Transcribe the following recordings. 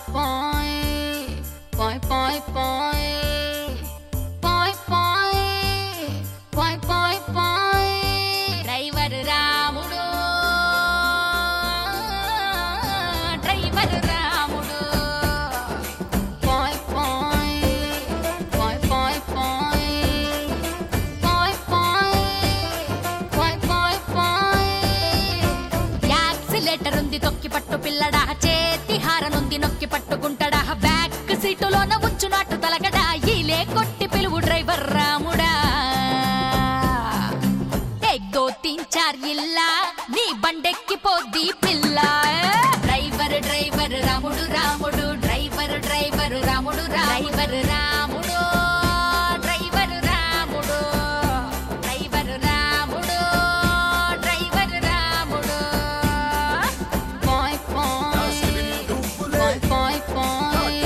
Poi poi poi poi poi poi poi poi driver Ramudu driver Ramudu poi poi poi poi poi poi poi poi poi accelerator ఉంది తొక్కి పట్టు పిల్లడా చేతి హారనుంది నొక్కి పట్టుకుంటాడా back సీటులోన ఉంచునట్టు తలగడా ఈలే కొట్టి పిలువు డ్రైవర్ రాముడా एक दो तीन चार इल्ला నీ బండెక్కి పోద్ది పిల్ల driver driver Ramudu Ramudu driver driver Ramudu driver Ramudu driver Ramudu driver Ramudu driver Ramudu పోయ్ పోయ్ పోయ్ పోయ్ పోయ్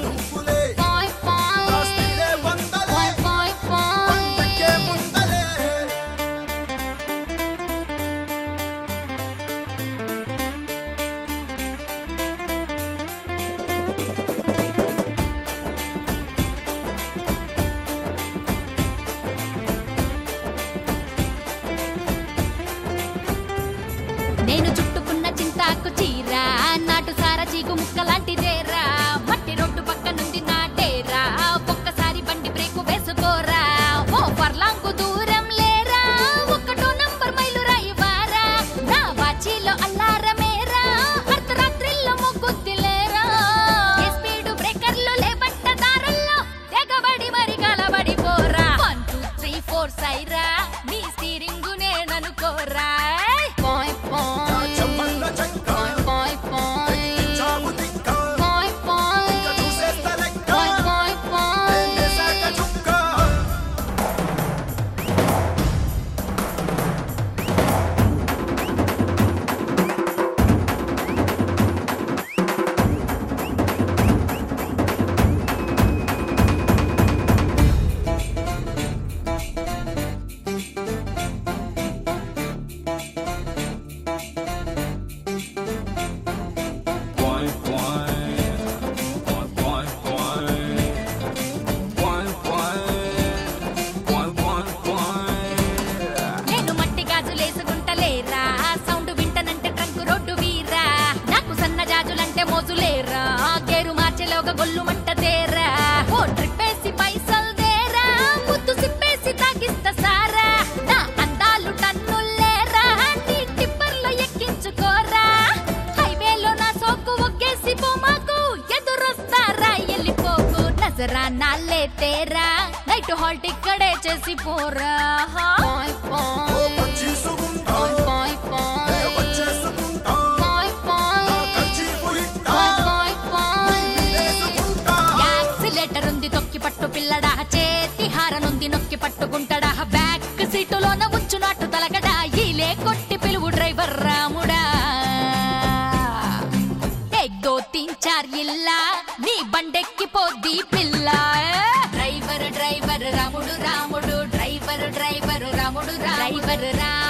నేను చుట్టుకున్న చింతాకు చీర నాటు సారా చీకు ముక్కలాంటిదేరా మట్టి రోడ్డు పక్క నుండి నాటేరా ఒక్కసారి బండి బ్రేకు వేసుకోరా ఓ పర్లాంకు దూరం లేరా ఒకటో నంబర్ మైలు రాయివారా నా వాచిలో అల్లారమేరా అర్ధరాత్రిలో మొగ్గుద్దిలేరా ఏ స్పీడు బ్రేకర్లు లేబట్ట దారుల్లో తెగబడి మరి కలబడిపోరా 1 2 3 4 సైరా నీ స్టీరింగ్ నేననుకోరా గేరు మార్చేలోగా గొల్లు మంట తేరా ఓ ట్రిప్పేసి పైసలు దేరా ముద్దు సిప్పేసి తాగిస్తా సారా నా అందాలు టన్నులేరా నీ టిప్పర్లో ఎక్కించుకోరా హైవేలో నా సోకు ఒగ్గేసి పోమాకు ఎదురొస్తారా వెళ్ళిపోకు నజరా నాలే తేరా నైట్ హాల్ట్ ఇక్కడే చేసి పోరా పోయ్ పోయ్ తొక్కి పట్టు పిల్లడా చేతి హారనుంది నొక్కి పట్టుకుంటాడా బ్యాక్ సీటులోన ఉంచునట్టు తలగడా ఈలే కొట్టి పిలువు డ్రైవర్ రాముడా एक दो तीन चार इल्ला నీ బండెక్కి పోద్ది పిల్ల driver driver Ramudu Ramudu driver driver Ramudu driver రా